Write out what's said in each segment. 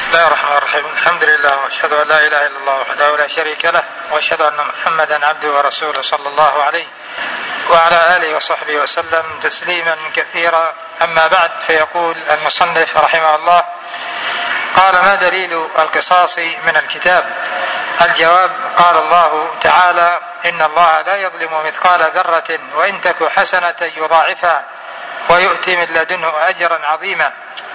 بسم الله الرحمن الرحيم. الحمد لله واشهد ان لا اله الا الله وحده لا شريك له واشهد ان محمدا عبده ورسوله صلى الله عليه وعلى اله وصحبه وسلم تسليما كثيرا. اما بعد، فيقول المصنف رحمه الله: قال: ما دليل القصاص من الكتاب؟ الجواب: قال الله تعالى: ان الله لا يظلم مثقال ذرة وان تك حسنة يضاعفها ويؤتي من لدنه اجرا عظيما.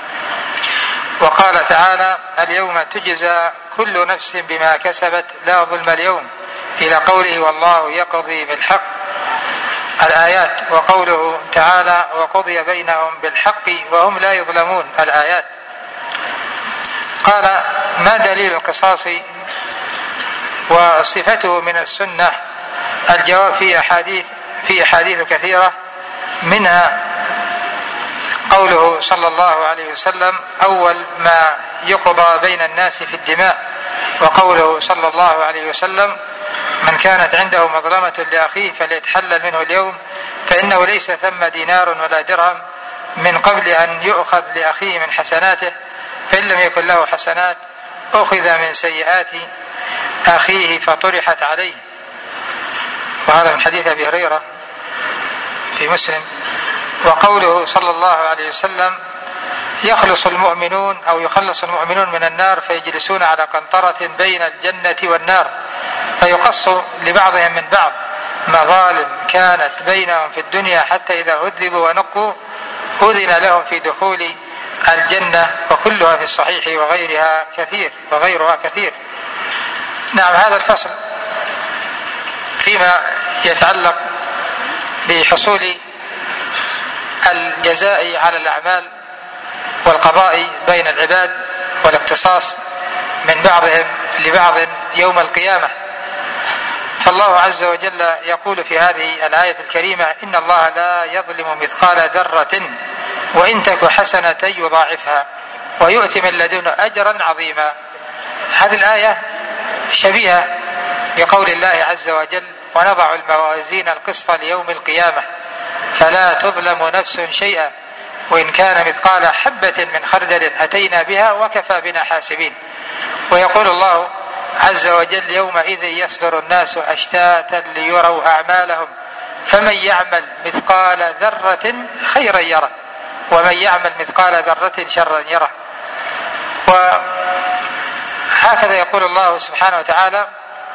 وقال تعالى: اليوم تجزى كل نفس بما كسبت لا ظلم اليوم، إلى قوله: والله يقضي بالحق، الآيات. وقوله تعالى: وقضي بينهم بالحق وهم لا يظلمون، الآيات. قال: ما دليل القصاص وصفته من السنة؟ الجواب: في أحاديث كثيرة، منها قوله صلى الله عليه وسلم: أول ما يقضى بين الناس في الدماء. وقوله صلى الله عليه وسلم: من كانت عنده مظلمة لأخيه فليتحلل منه اليوم، فإنه ليس ثم دينار ولا درهم من قبل أن يؤخذ لأخيه من حسناته، فإن لم يكن له حسنات أخذ من سيئات أخيه فطرحت عليه. وهذا من حديث أبي هريرة في مسلم. وقوله صلى الله عليه وسلم: يخلص المؤمنون من النار فيجلسون على قنطرة بين الجنة والنار، فيقص لبعضهم من بعض مظالم كانت بينهم في الدنيا، حتى إذا عذبوا ونقوا أذن لهم في دخول الجنة. وكلها في الصحيح وغيرها كثير. نعم، هذا الفصل فيما يتعلق بحصول الجزاء على الأعمال والقضاء بين العباد والاقتصاص من بعضهم لبعض يوم القيامة. فالله عز وجل يقول في هذه الآية الكريمة: إن الله لا يظلم مثقال ذرة وإن تك حسنة يضاعفها ويؤتي من لدنه أجرا عظيما. هذه الآية شبيهة بقول الله عز وجل: ونضع الموازين القسط ليوم القيامة فلا تظلم نفس شيئا وإن كان مثقال حبة من خردل أتينا بها وكفى بنا حاسبين. ويقول الله عز وجل: يومئذ يصدر الناس أشتاتا ليروا أعمالهم فمن يعمل مثقال ذرة خيرا يره ومن يعمل مثقال ذرة شرا يره. وهكذا يقول الله سبحانه وتعالى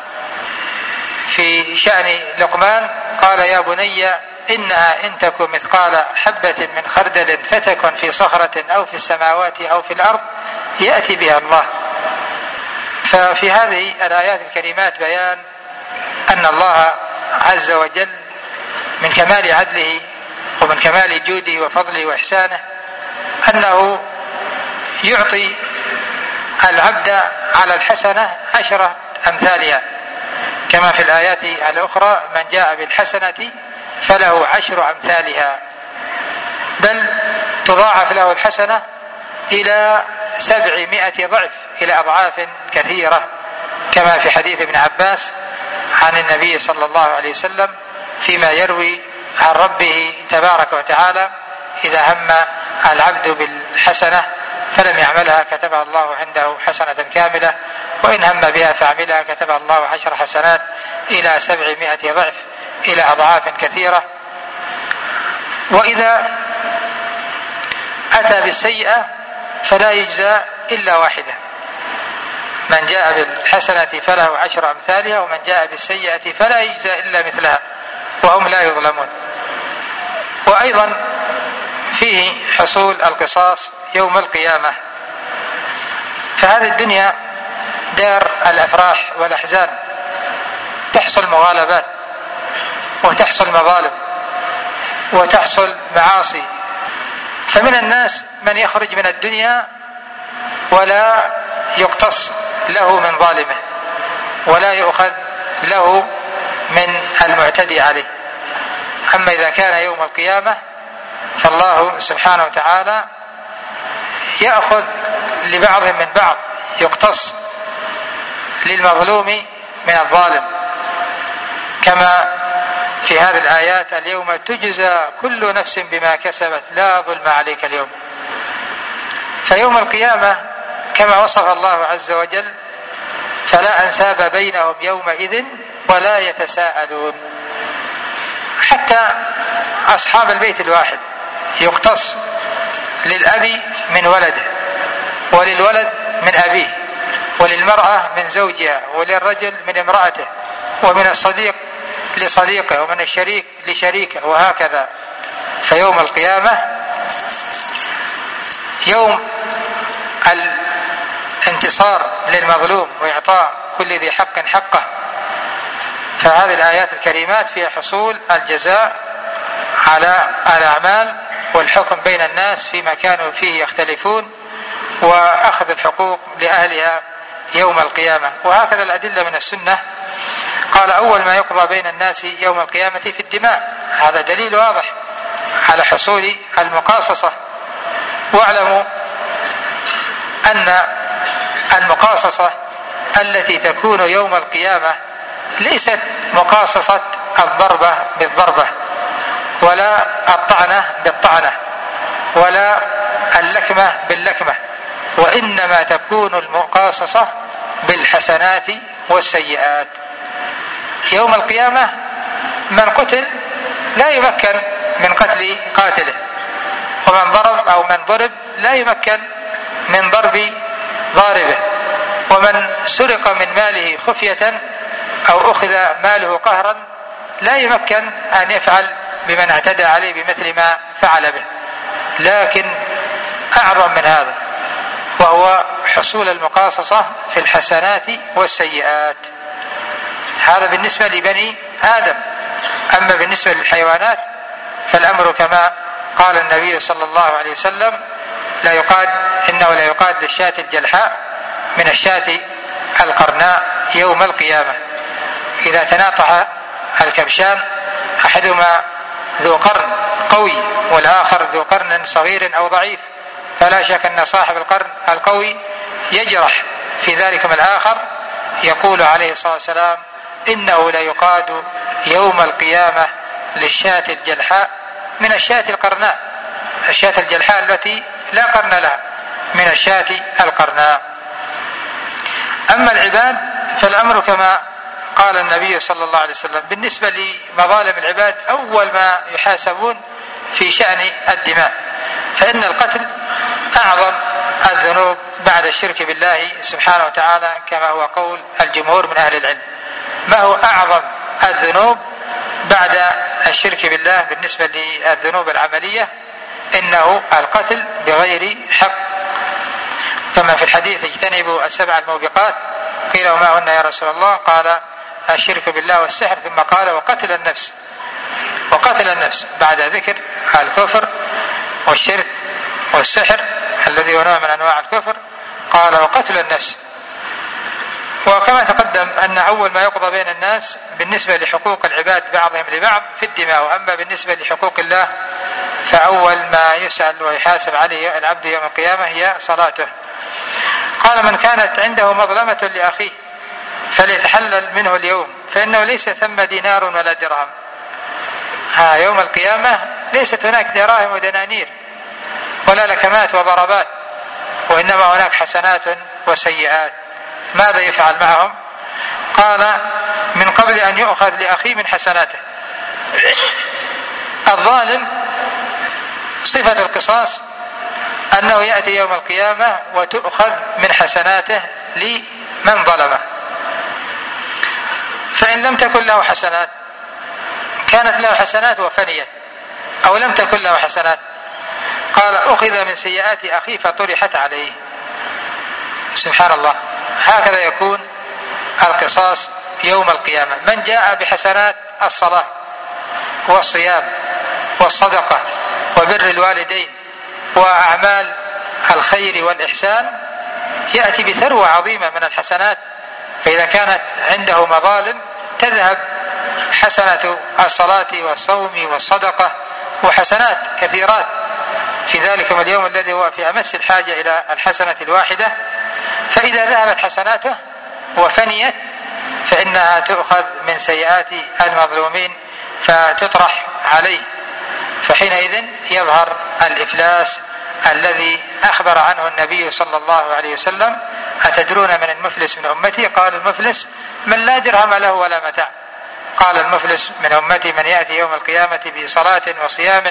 في شأن لقمان: قال: يا بني إنها إن تك مثقال حبة من خردل فتكن في صخرة أو في السماوات أو في الأرض يأتي بها الله. ففي هذه الآيات الكريمات بيان أن الله عز وجل من كمال عدله ومن كمال جوده وفضله وإحسانه أنه يعطي العبد على الحسنة 10 أمثالها، كما في الآيات الأخرى: من جاء بالحسنة فله 10 أمثالها، بل تضاعف له الحسنة إلى 700 ضعف، إلى أضعاف كثيرة، كما في حديث ابن عباس عن النبي صلى الله عليه وسلم فيما يروي عن ربه تبارك وتعالى: إذا هم العبد بالحسنة فلم يعملها كتبها الله عنده حسنة كاملة، وإن هم بها فعملها كتبها الله 10 حسنات إلى 700 ضعف، إلى أضعاف كثيرة. وإذا أتى بالسيئة فلا يجزى إلا واحدة: من جاء بالحسنة فله 10 أمثالها ومن جاء بالسيئة فلا يجزى إلا مثلها وهم لا يظلمون. وأيضا فيه حصول القصاص يوم القيامة. فهذه الدنيا دار الأفراح والأحزان، تحصل مغالبات وتحصل مظالم وتحصل معاصي. فمن الناس من يخرج من الدنيا ولا يقتص له من ظالمه ولا يؤخذ له من المعتدي عليه. أما إذا كان يوم القيامة فالله سبحانه وتعالى يأخذ لبعضهم من بعض، يقتص للمظلوم من الظالم، كما في هذه الآيات: اليوم تجزى كل نفس بما كسبت لا ظلم عليك اليوم. فيوم القيامة كما وصف الله عز وجل: فلا أنساب بينهم يومئذ ولا يتساءلون. حتى أصحاب البيت الواحد يقتص للأب من ولده، وللولد من أبيه، وللمرأة من زوجها، وللرجل من امرأته، ومن الصديق لصديقه، ومن الشريك لشريكه، وهكذا. فيوم القيامة يوم الانتصار للمظلوم وإعطاء كل ذي حق حقه. فهذه الآيات الكريمات فيها حصول الجزاء على الأعمال والحكم بين الناس فيما كانوا فيه يختلفون، وأخذ الحقوق لأهلها يوم القيامة. وهكذا الأدلة من السنة. قال: أول ما يقضى بين الناس يوم القيامة في الدماء. هذا دليل واضح على حصول المقاصصة. واعلموا أن المقاصصة التي تكون يوم القيامة ليست مقاصصة الضربة بالضربة، ولا الطعنة بالطعنة، ولا اللكمة باللكمة، وإنما تكون المقاصصة بالحسنات والسيئات. يوم القيامة من قتل لا يمكن من قتل قاتله، ومن ضرب أو من ضرب لا يمكن من ضرب ضاربه، ومن سرق من ماله خفية أو أخذ ماله قهرا لا يمكن أن يفعل بمن اعتدى عليه بمثل ما فعل به. لكن أعظم من هذا وهو حصول المقاصصة في الحسنات والسيئات. هذا بالنسبة لبني آدم. أما بالنسبة للحيوانات فالأمر كما قال النبي صلى الله عليه وسلم: إنه لا يقاد للشاة الجلحاء من الشاة القرناء يوم القيامة. إذا تناطح الكبشان أحدهما ذو قرن قوي والآخر ذو قرن صغير أو ضعيف، فلا شك أن صاحب القرن القوي يجرح في ذلك من الآخر. يقول عليه الصلاة والسلام: إنه لا يقاد يوم القيامة للشاة الجلحاء من الشاة القرناء، الشاة الجلحاء التي لا قرن لها من الشاة القرناء. أما العباد فالأمر كما قال النبي صلى الله عليه وسلم: بالنسبة لمظالم العباد أول ما يحاسبون في شأن الدماء، فإن القتل أعظم الذنوب بعد الشرك بالله سبحانه وتعالى، كما هو قول الجمهور من أهل العلم. ما هو أعظم الذنوب بعد الشرك بالله بالنسبة للذنوب العملية؟ إنه القتل بغير حق، كما في الحديث: اجتنبوا السبع الموبقات. قيل: وما هن يا رسول الله؟ قال: الشرك بالله والسحر، ثم قال: وقتل النفس. وقتل النفس بعد ذكر الكفر والشرك والسحر الذي هو نوع من أنواع الكفر، قال: وقتل النفس. وكما تقدم أن أول ما يقضى بين الناس بالنسبة لحقوق العباد بعضهم لبعض في الدماء، وأما بالنسبة لحقوق الله فأول ما يسأل ويحاسب عليه العبد يوم القيامة هي صلاته. قال: من كانت عنده مظلمة لأخيه فليتحلل منه اليوم، فإنه ليس ثم دينار ولا درهم. يوم القيامة ليست هناك دراهم ودنانير ولا لكمات وضربات، وإنما هناك حسنات وسيئات. ماذا يفعل معهم؟ قال: من قبل أن يؤخذ لأخيه من حسناته. الظالم صفة القصاص أنه يأتي يوم القيامة وتؤخذ من حسناته لمن ظلمه، فإن لم تكن له حسنات كانت له حسنات وفنيت، أو لم تكن له حسنات قال: أخذ من سيئات أخيه فطرحت عليه. سبحان الله. هكذا يكون القصاص يوم القيامة. من جاء بحسنات الصلاة والصيام والصدقة وبر الوالدين وأعمال الخير والإحسان يأتي بثروة عظيمة من الحسنات، فإذا كانت عنده مظالم تذهب حسنة الصلاة والصوم والصدقة وحسنات كثيرات في ذلك اليوم الذي هو في أمس الحاجة إلى الحسنة الواحدة. فإذا ذهبت حسناته وفنيت فإنها تؤخذ من سيئات المظلومين فتطرح عليه، فحينئذ يظهر الإفلاس الذي أخبر عنه النبي صلى الله عليه وسلم: أتدرون من المفلس من أمتي؟ قال: المفلس من لا درهم له ولا متاع. قال: المفلس من أمتي من يأتي يوم القيامة بصلاة وصيام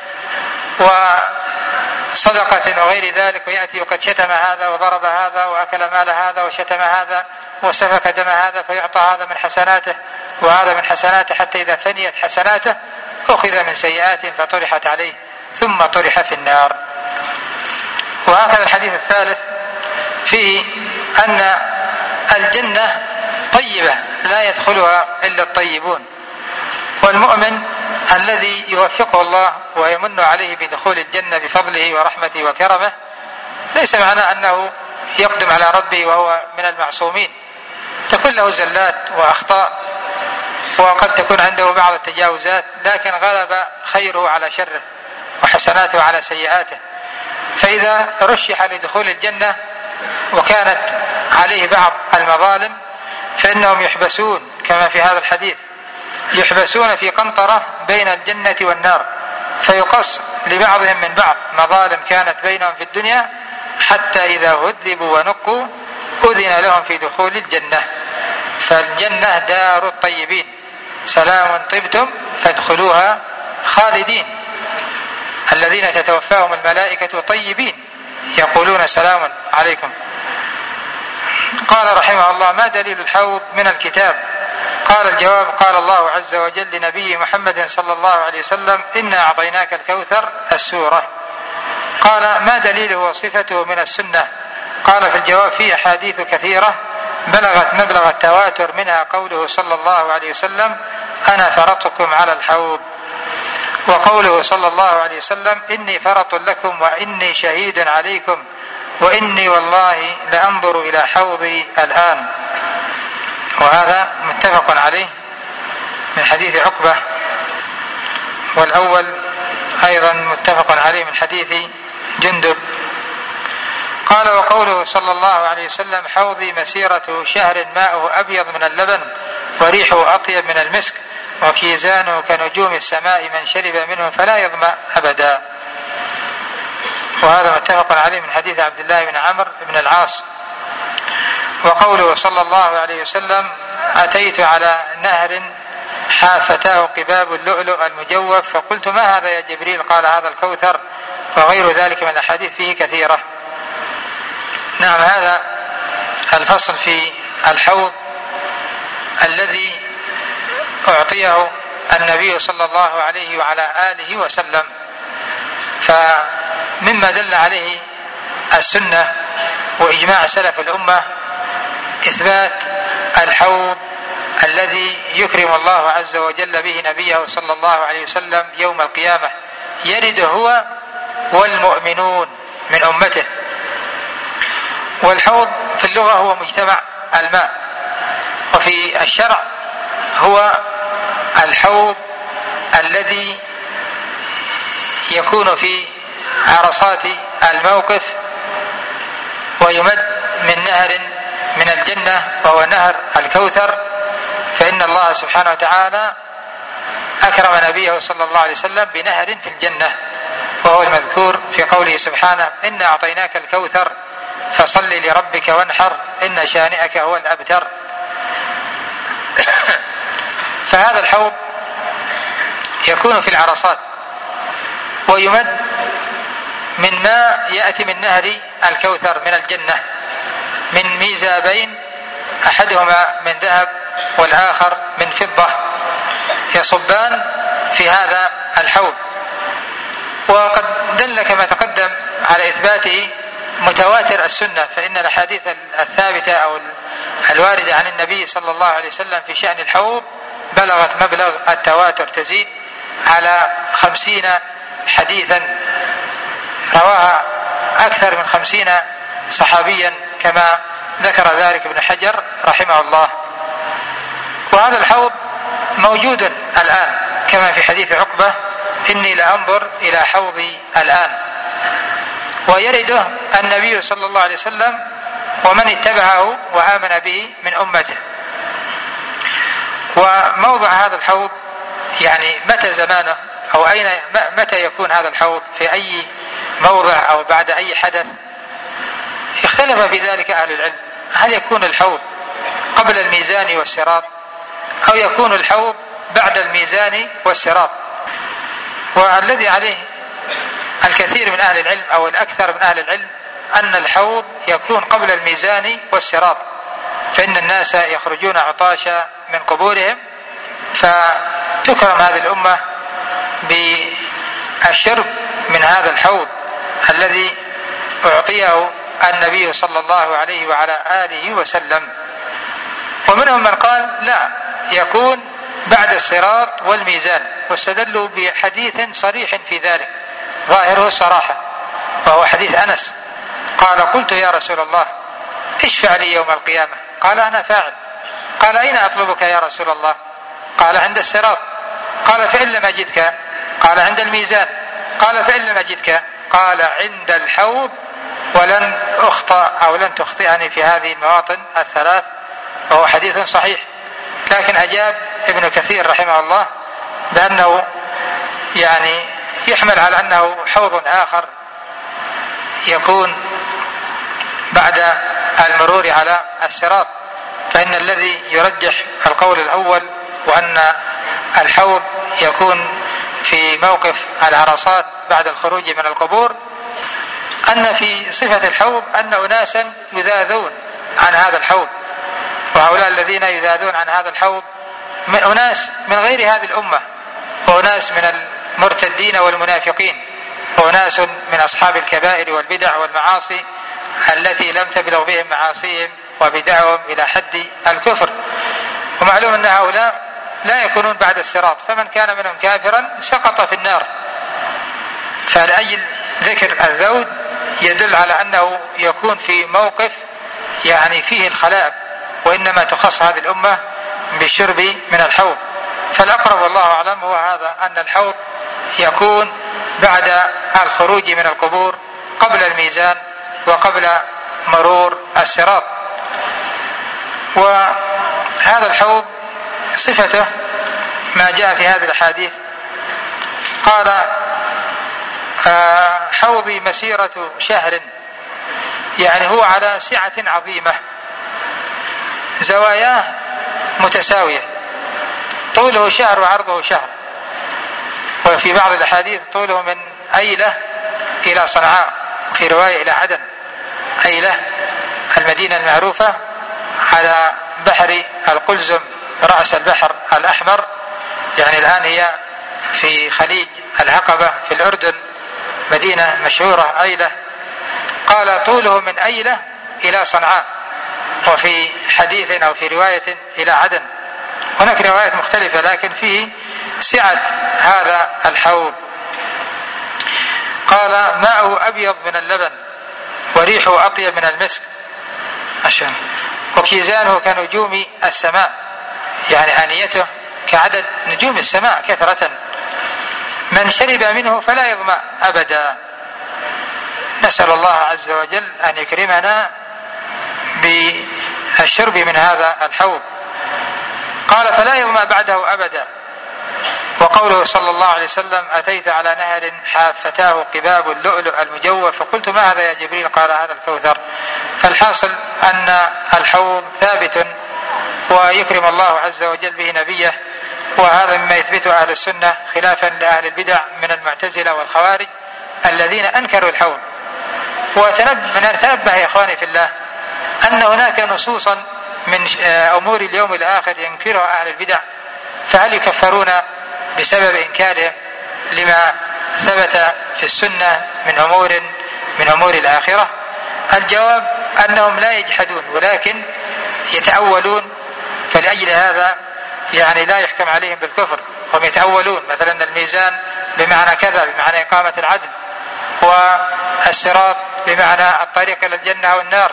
وصدقة وغير ذلك، ويأتي وقد شتم هذا وضرب هذا وأكل مال هذا وشتم هذا وسفك دم هذا، فيعطى هذا من حسناته وهذا من حسناته، حتى إذا فنيت حسناته أخذ من سيئات فطرحت عليه ثم طرح في النار. وهكذا الحديث الثالث فيه أن الجنة طيبة لا يدخلها إلا الطيبون، والمؤمن الذي يوفقه الله ويمن عليه بدخول الجنة بفضله ورحمته وكرمه ليس معناه أنه يقدم على ربه وهو من المعصومين، تكون له زلات وأخطاء وقد تكون عنده بعض التجاوزات، لكن غلب خيره على شره وحسناته على سيئاته. فإذا رشح لدخول الجنة وكانت عليه بعض المظالم فإنهم يحبسون كما في هذا الحديث، يحبسون في قنطرة بين الجنة والنار، فيقص لبعضهم من بعض مظالم كانت بينهم في الدنيا، حتى إذا هذبوا ونقوا أذن لهم في دخول الجنة. فالجنة دار الطيبين، سلام طبتم فادخلوها خالدين. الذين تتوفاهم الملائكة طيبين يقولون سلام عليكم. قال رحمه الله: ما دليل الحوض من الكتاب؟ قال: الجواب: قال الله عز وجل لنبي محمد صلى الله عليه وسلم: إنا أعطيناك الكوثر، السورة. قال: ما دليله وصفته من السنة؟ قال في الجواب: فيه أحاديث كثيرة بلغت مبلغ التواتر، منها قوله صلى الله عليه وسلم: أنا فرطكم على الحوض، وقوله صلى الله عليه وسلم: إني فرط لكم وإني شهيد عليكم وإني والله لأنظر إلى حوضي الآن. وهذا متفق عليه من حديث عقبة، والأول أيضا متفق عليه من حديث جندب. قال: وقوله صلى الله عليه وسلم: حوضي مسيرة شهر ماؤه أبيض من اللبن وريحه أطيب من المسك وكيزانه كنجوم السماء، من شرب منه فلا يظمأ أبدا. وهذا متفق عليه من حديث عبد الله بن عمرو بن العاص. وقوله صلى الله عليه وسلم: أتيت على نهر حافتاه قباب اللؤلؤ المجوف فقلت: ما هذا يا جبريل؟ قال: هذا الكوثر. وغير ذلك من الأحاديث فيه كثيرة. نعم، هذا الفصل في الحوض الذي أعطيه النبي صلى الله عليه وعلى آله وسلم. فمما دل عليه السنة وإجماع سلف الأمة إثبات الحوض الذي يكرم الله عز وجل به نبيه صلى الله عليه وسلم يوم القيامة، يرد هو والمؤمنون من أمته. والحوض في اللغة هو مجتمع الماء، وفي الشرع هو الحوض الذي يكون في عرصات الموقف ويمد من نهر من الجنة وهو نهر الكوثر. فإن الله سبحانه وتعالى أكرم نبيه صلى الله عليه وسلم بنهر في الجنة، وهو المذكور في قوله سبحانه: إنا أعطيناك الكوثر فصل لربك وانحر إن شانئك هو الأبتر. فهذا الحوض يكون في العرصات ويمد من ماء يأتي من نهر الكوثر من الجنة، من ميزابين أحدهما من ذهب والآخر من فضة، يصبان في هذا الحوض. وقد دل كما تقدم على إثباته متواتر السنة، فإن الأحاديث الثابتة أو الواردة عن النبي صلى الله عليه وسلم في شأن الحوض بلغت مبلغ التواتر، تزيد على 50 حديثا رواها أكثر من 50 صحابيا كما ذكر ذلك ابن حجر رحمه الله. وهذا الحوض موجود الآن كما في حديث عقبة: إني لأنظر إلى حوضي الآن. ويرده النبي صلى الله عليه وسلم ومن اتبعه وآمن به من أمته. وموضع هذا الحوض يعني متى زمانه أو أين متى يكون هذا الحوض في أي موضع أو بعد أي حدث. اختلف في ذلك أهل العلم، هل يكون الحوض قبل الميزان والصراط أو يكون الحوض بعد الميزان والصراط؟ والذي عليه الكثير من أهل العلم أو الأكثر من أهل العلم أن الحوض يكون قبل الميزان والصراط، فإن الناس يخرجون عطاشا من قبورهم، فتكرم هذه الأمة بالشرب من هذا الحوض الذي أعطيه النبي صلى الله عليه وعلى آله وسلم. ومنهم من قال لا، يكون بعد الصراط والميزان، واستدلوا بحديث صريح في ذلك ظاهره الصراحة، وهو حديث أنس قال: قلت يا رسول الله اشفع لي يوم القيامة. قال: أنا فاعل. قال: أين أطلبك يا رسول الله؟ قال: عند الصراط. قال: فإن لم أجدك؟ قال: عند الميزان. قال: فإن لم أجدك؟ قال: عند الحوض، ولن أخطأ أو لن تخطئني في هذه المواطن الثلاث، وهو حديث صحيح. لكن أجاب ابن كثير رحمه الله بأنه يعني يحمل على أنه حوض آخر يكون بعد المرور على الصراط، فإن الذي يرجح القول الأول وأن الحوض يكون في موقف العرصات بعد الخروج من القبور، أن في صفة الحوض أن أناسا يذاذون عن هذا الحوض، وهؤلاء الذين يذاذون عن هذا الحوض من أناس من غير هذه الأمة، وأناس من المرتدين والمنافقين، وأناس من أصحاب الكبائر والبدع والمعاصي التي لم تبلغ بهم معاصيهم وبدعهم إلى حد الكفر. ومعلوم أن هؤلاء لا يكونون بعد الصراط، فمن كان منهم كافرا سقط في النار. فلأجل ذكر الذود يدل على أنه يكون في موقف يعني فيه الخلاء، وإنما تخص هذه الأمة بالشرب من الحوض. فالأقرب والله أعلم هو هذا، أن الحوض يكون بعد الخروج من القبور قبل الميزان وقبل مرور الصراط. وهذا الحوض صفته ما جاء في هذه الأحاديث، قال: حوضي مسيرة شهر، يعني هو على سعة عظيمة، زواياه متساوية، طوله شهر وعرضه شهر. وفي بعض الأحاديث طوله من أيلة إلى صنعاء، في رواية إلى عدن. أيلة المدينة المعروفة على بحر القلزم رأس البحر الأحمر، يعني الآن هي في خليج العقبة في الأردن، مدينة مشهورة أيلة. قال: طوله من أيلة إلى صنعاء، وفي حديث أو في رواية إلى عدن. هناك روايات مختلفة، لكن فيه سعة هذا الحوض. قال: ماءه أبيض من اللبن، وريحه أطيب من المسك، وكيزانه كنجوم السماء، يعني آنيته كعدد نجوم السماء كثرة، من شرب منه فلا يظمأ أبدا. نسأل الله عز وجل أن يكرمنا بالشرب من هذا الحوض. قال: فلا يظمأ بعده أبدا. وقوله صلى الله عليه وسلم: أتيت على نهر حافتاه قباب اللؤلؤ المجوف، فقلت: ما هذا يا جبريل؟ قال: هذا الكوثر. فالحاصل أن الحوض ثابت، ويكرم الله عز وجل به نبيه، وهذا مما يثبته أهل السنة خلافا لأهل البدع من المعتزلة والخوارج الذين أنكروا الحوض. ونتنبه يا إخواني في الله أن هناك نصوصا من أمور اليوم الآخر ينكرها أهل البدع، فهل يكفرون بسبب إنكارهم لما ثبت في السنة من أمور الآخرة؟ الجواب أنهم لا يجحدون ولكن يتأولون، فلأجل هذا يعني لا يحكم عليهم بالكفر. هم يتأولون، مثلا الميزان بمعنى كذا، بمعنى إقامة العدل، والصراط بمعنى الطريق إلى الجنة أو النار،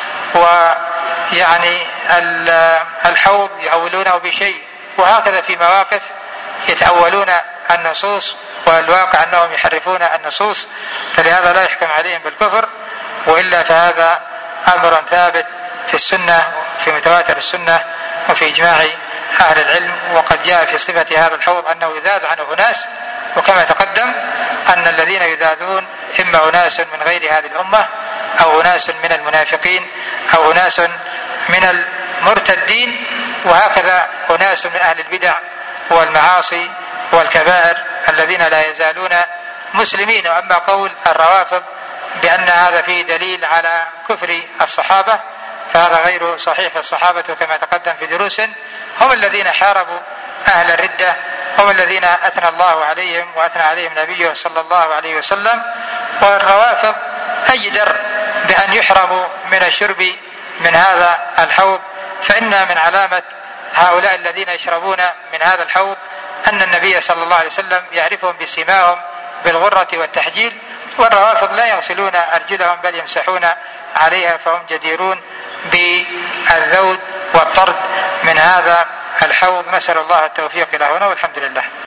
ويعني الحوض يأولونه بشيء، وهكذا في مواقف يتأولون النصوص، والواقع أنهم يحرفون النصوص، فلهذا لا يحكم عليهم بالكفر. وإلا فهذا أمر ثابت في السنة، في متواتر السنة وفي إجماع أهل العلم. وقد جاء في صفة هذا الحوض أنه يذاذ عنه ناس، وكما تقدم أن الذين يذاذون إما أناس من غير هذه الأمة أو أناس من المنافقين أو أناس من المرتدين، وهكذا أناس من أهل البدع والمعاصي والكبائر الذين لا يزالون مسلمين. وأما قول الروافض بأن هذا فيه دليل على كفر الصحابة فهذا غير صحيح. الصحابة كما تقدم في دروس هم الذين حاربوا أهل الردة، هم الذين أثنى الله عليهم وأثنى عليهم نبيه صلى الله عليه وسلم. والروافض أجدر بأن يحرموا من الشرب من هذا الحوض، فإن من علامة هؤلاء الذين يشربون من هذا الحوض أن النبي صلى الله عليه وسلم يعرفهم بسيماهم بالغرة والتحجيل، والروافض لا يغسلون أرجلهم بل يمسحون عليها، فهم جديرون بالذود والطرد من هذا الحوض. نسأل الله التوفيق لهنا والحمد لله.